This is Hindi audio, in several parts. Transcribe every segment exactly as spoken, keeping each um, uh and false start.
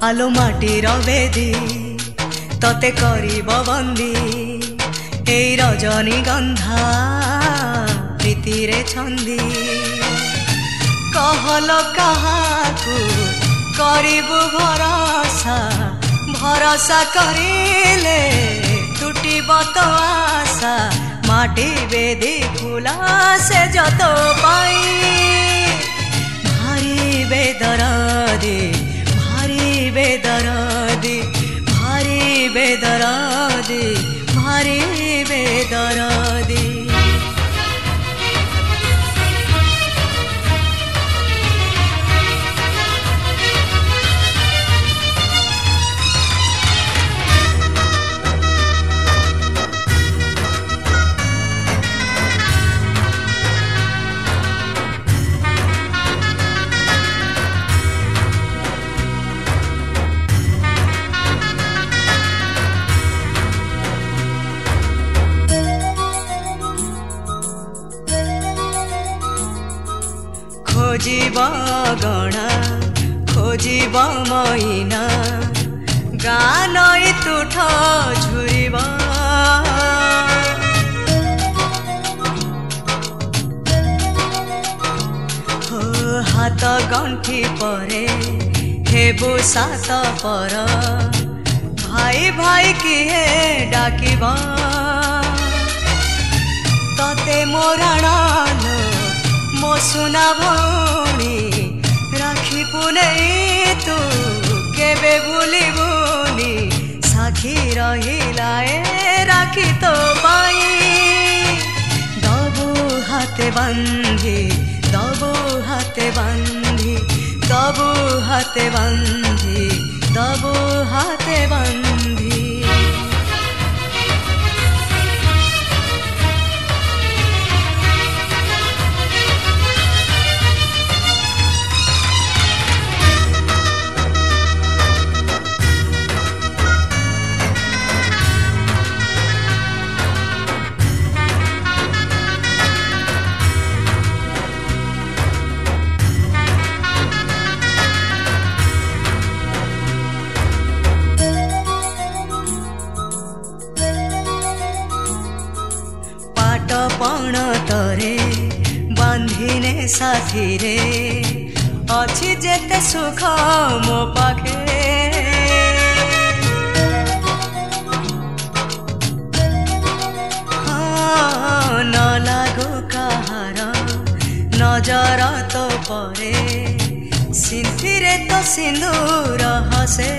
आलो माटीर बेदी तते करिब बंदी ए रजनी गंधा प्रीतिरे छंदी कहल काहाकू करिबु भरोसा भरोसा करिले टूटिब तो आशा माटी बेदी फुला से जत पाई भारी बेदरदी भारी बेदरदी भारी बेदरदी भारी बेदरदी खोजिब गणा खोजिब मैना गान तुठ झुरिब हो हाथ गंठी परे हेबु सात पर भाई भाई किए डाकिब तते मोराण मो सुना भौणी राखी पुने तू केबे भूलिबुनी साखी रहिला ए राखी तो पाई दबु हाथे बांधी दबु हाथे बांधी दबु हाथे बांधी दबु हाथे बांधी पण तरे बांधिने साथी रे अच्छी जेते सुख मो पाखे हाँ न लागो कहार नजर तो परे सिंथिरे तो सिंदूर हसे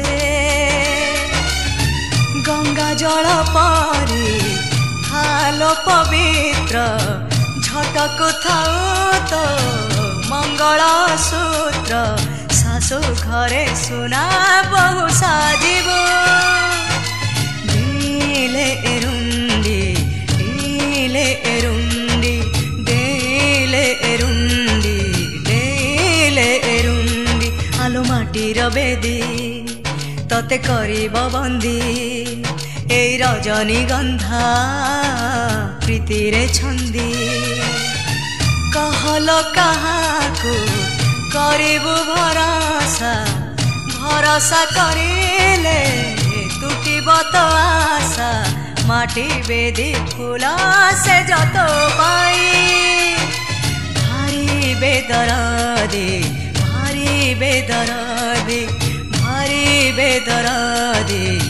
गंगा जल परी हालो पवित्र झटकु थाउ तो मंगल सूत्र सासु घरे सुना बहु साजिब दिले एरुंडी दिले एरुंडी दिले एरुंडी दिले एरुंडी आलो माटीर बेदी तते करिब बंदी ए रजनी गंधा प्रीतिरे छंदी कहल काहाकू करिबु भरोसा भरोसा करिले टूटिब तो आशा माटी बेदी फुला से जत पाई भारी बेदरदी भारी बेदरदी भारी बेदरदी